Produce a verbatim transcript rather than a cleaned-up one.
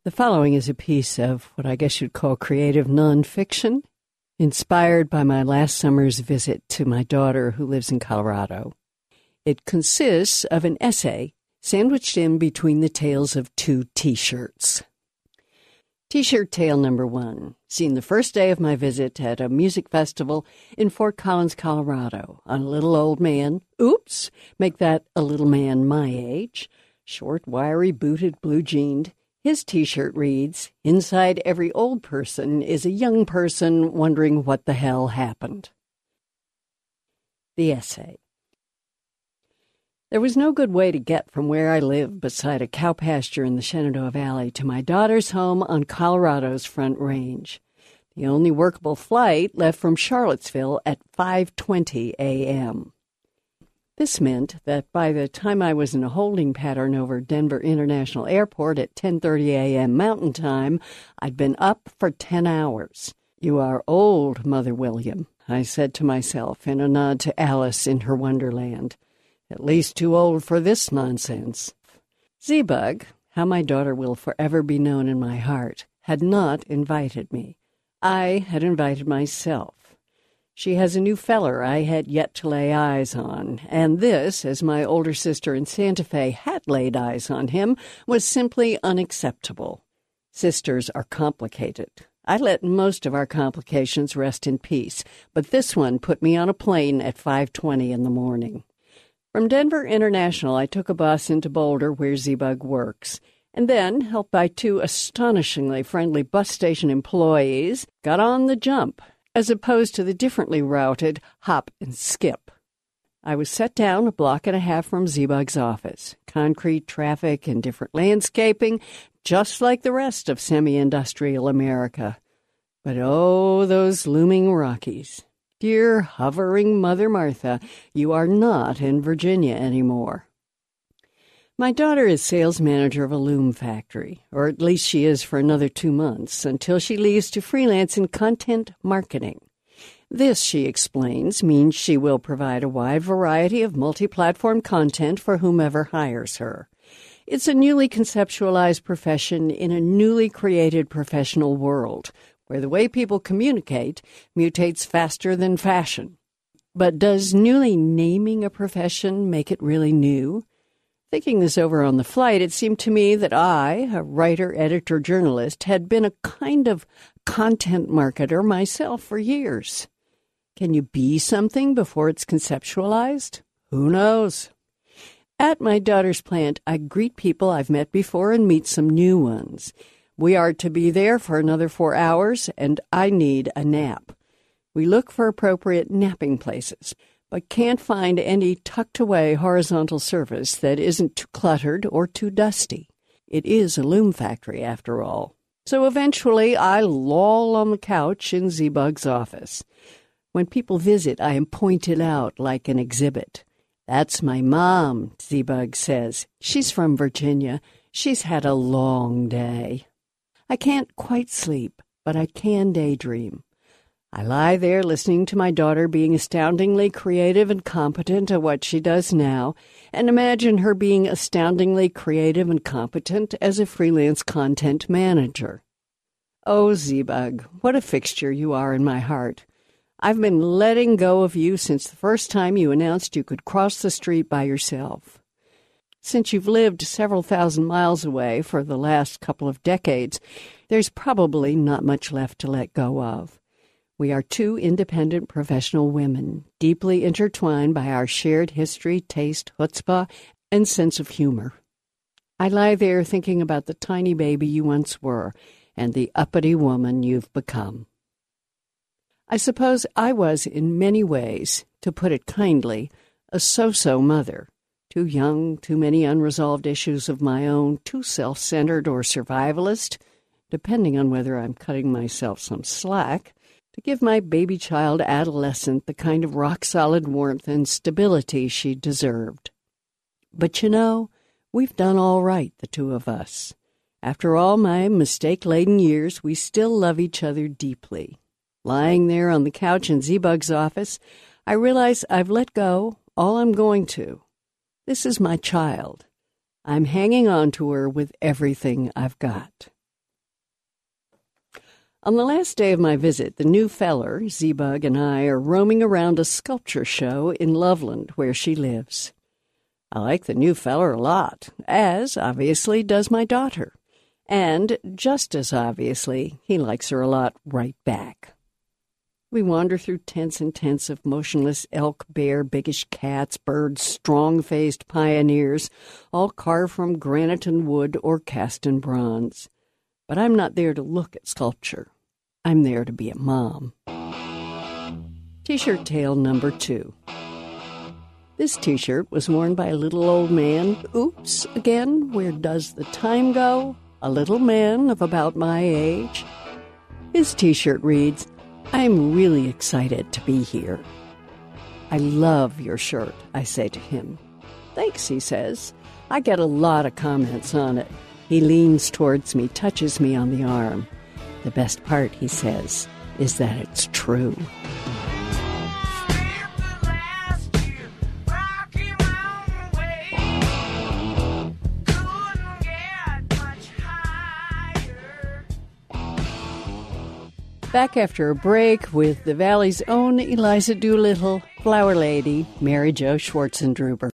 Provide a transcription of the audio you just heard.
The following is a piece of what I guess you'd call creative nonfiction, inspired by my last summer's visit to my daughter who lives in Colorado. It consists of an essay sandwiched in between the tails of two T-shirts. T-shirt tale number one, seen the first day of my visit at a music festival in Fort Collins, Colorado, on a little old man. Oops, make that a little man my age. Short, wiry, booted, blue-jeaned. His T-shirt reads, "Inside every old person is a young person wondering what the hell happened." The essay. There was no good way to get from where I live beside a cow pasture in the Shenandoah Valley to my daughter's home on Colorado's Front Range. The only workable flight left from Charlottesville at five twenty a.m. This meant that by the time I was in a holding pattern over Denver International Airport at ten thirty a.m. Mountain Time, I'd been up for ten hours. "You are old, Mother William," I said to myself in a nod to Alice in her Wonderland. At least too old for this nonsense. Z-Bug, how my daughter will forever be known in my heart, had not invited me. I had invited myself. She has a new feller I had yet to lay eyes on, and this, as my older sister in Santa Fe had laid eyes on him, was simply unacceptable. Sisters are complicated. I let most of our complications rest in peace, but this one put me on a plane at five twenty in the morning. From Denver International, I took a bus into Boulder, where Z-Bug works, and then, helped by two astonishingly friendly bus station employees, got on the jump, as opposed to the differently routed hop and skip. I was set down a block and a half from Z-Bug's office. Concrete traffic and different landscaping, just like the rest of semi-industrial America. But oh, those looming Rockies. Dear hovering Mother Martha, you are not in Virginia anymore. My daughter is sales manager of a loom factory, or at least she is for another two months, until she leaves to freelance in content marketing. This, she explains, means she will provide a wide variety of multi-platform content for whomever hires her. It's a newly conceptualized profession in a newly created professional world, where the way people communicate mutates faster than fashion. But does newly naming a profession make it really new? Thinking this over on the flight, it seemed to me that I, a writer, editor, journalist, had been a kind of content marketer myself for years. Can you be something before it's conceptualized? Who knows? At my daughter's plant, I greet people I've met before and meet some new ones. We are to be there for another four hours, and I need a nap. We look for appropriate napping places, but can't find any tucked-away horizontal surface that isn't too cluttered or too dusty. It is a loom factory, after all. So eventually I loll on the couch in Z-Bug's office. When people visit, I am pointed out like an exhibit. "That's my mom," Z-Bug says. "She's from Virginia. She's had a long day." I can't quite sleep, but I can daydream. I lie there listening to my daughter being astoundingly creative and competent at what she does now, and imagine her being astoundingly creative and competent as a freelance content manager. Oh, Z-Bug, what a fixture you are in my heart. I've been letting go of you since the first time you announced you could cross the street by yourself. Since you've lived several thousand miles away for the last couple of decades, there's probably not much left to let go of. We are two independent professional women, deeply intertwined by our shared history, taste, chutzpah, and sense of humor. I lie there thinking about the tiny baby you once were and the uppity woman you've become. I suppose I was, in many ways, to put it kindly, a so-so mother. Too young, too many unresolved issues of my own, too self-centered or survivalist, depending on whether I'm cutting myself some slack, to give my baby child adolescent the kind of rock-solid warmth and stability she deserved. But you know, we've done all right, the two of us. After all my mistake-laden years, we still love each other deeply. Lying there on the couch in Z-Bug's office, I realize I've let go all I'm going to. This is my child. I'm hanging on to her with everything I've got. On the last day of my visit, the new feller, Z-Bug, and I are roaming around a sculpture show in Loveland, where she lives. I like the new feller a lot, as, obviously, does my daughter. And, just as obviously, he likes her a lot right back. We wander through tents and tents of motionless elk, bear, biggish cats, birds, strong-faced pioneers, all carved from granite and wood or cast in bronze. But I'm not there to look at sculpture. I'm there to be a mom. T-shirt tale number two. This T-shirt was worn by a little old man. Oops, again, where does the time go? A little man of about my age. His T-shirt reads, "I'm really excited to be here." "I love your shirt," I say to him. "Thanks," he says. I get a lot of comments on it. He leans towards me, touches me on the arm. "The best part," he says, "is that it's true." Back after a break with the Valley's own Eliza Doolittle, Flower Lady, Mary Jo Schwartzendruber.